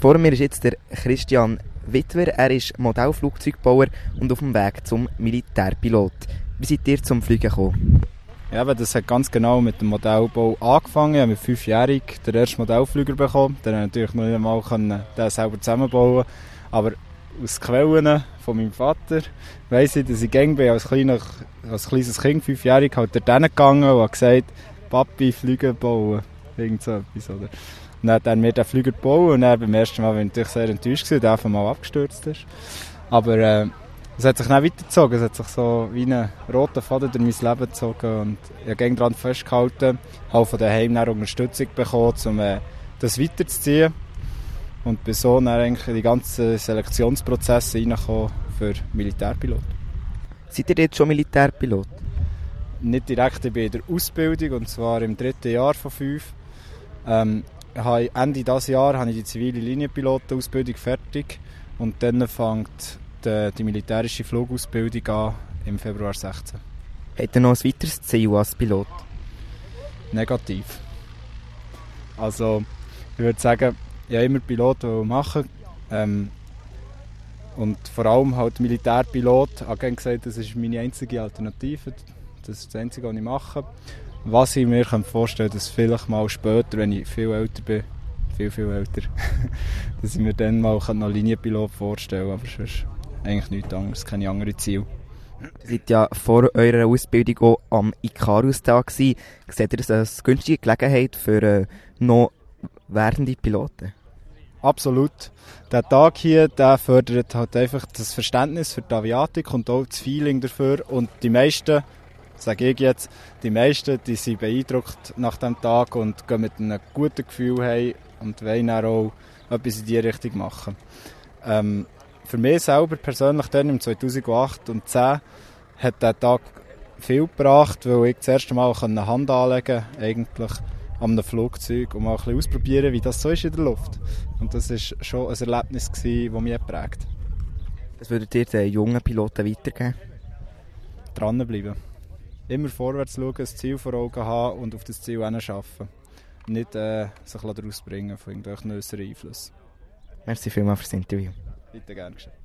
Vor mir ist jetzt der Christian Wittwer. Er ist Modellflugzeugbauer und auf dem Weg zum Militärpilot. Wie seid ihr zum Fliegen gekommen? Ja, das hat ganz genau mit dem Modellbau angefangen. Ich habe mit 5-jährig den ersten Modellflüger bekommen. Dann konnte ich natürlich noch nicht einmal den selber zusammenbauen. Aber aus Quellen von meinem Vater weiss ich, dass ich als kleines Kind, 5-jährig, halt dort hingegangen und habe gesagt, Papi, Flüge bauen. Irgend so etwas, oder? Und dann hat er mir den Flüger gebaut und dann beim ersten Mal war ich natürlich sehr enttäuscht, dass er einfach mal abgestürzt ist. Aber es hat sich dann weitergezogen, es hat sich so wie einen roten Faden durch mein Leben gezogen und ich habe gegen daran festgehalten, habe von daheim Unterstützung bekommen, um das weiterzuziehen. Und bin so dann eigentlich in die ganzen Selektionsprozesse reingekommen für Militärpilot. Seid ihr jetzt schon Militärpilot? Nicht direkt, ich bin in der Ausbildung, und zwar im 3. Jahr von 5. Ende dieses Jahr habe ich die zivile Linienpilotenausbildung fertig und dann fängt die militärische Flugausbildung an im Februar 2016. Habt ihr noch ein weiteres Ziel als Pilot? Negativ. Also, ich würde sagen, ich wollte immer Pilot machen. Und vor allem halt Militärpilot. Ich habe gerne gesagt, das ist meine einzige Alternative. Das ist das Einzige, was ich mache. Was ich mir vorstellen kann, dass vielleicht mal später, wenn ich viel älter bin, viel älter, dass ich mir dann mal noch Linienpilot vorstellen kann. Aber sonst eigentlich nichts anderes, keine anderen Ziele. Ihr seid ja vor eurer Ausbildung auch am Icarus-Tag gewesen. Seht ihr das als günstige Gelegenheit für noch werdende Piloten? Absolut. Der Tag hier, der fördert halt einfach das Verständnis für die Aviatik und auch das Feeling dafür. Und die meisten, sage ich jetzt, die sind beeindruckt nach dem Tag und gehen mit einem guten Gefühl heim und wollen dann auch etwas in diese Richtung machen. Für mich selber persönlich dann im 2008 und 2010 hat der Tag viel gebracht, weil ich das erste Mal eine Hand anlegen konnte, eigentlich an einem Flugzeug, um mal ein bisschen auszuprobieren, wie das so ist in der Luft. Und das war schon ein Erlebnis, das mich geprägt hat. Was würdet ihr den jungen Piloten weitergeben? Dranbleiben. Immer vorwärts schauen, ein Ziel vor Augen haben und auf das Ziel hinarbeiten. Nicht sich daraus bringen von irgendwelchen äußeren Einflüssen. Merci vielmals für das Interview. Bitte gerne geschehen.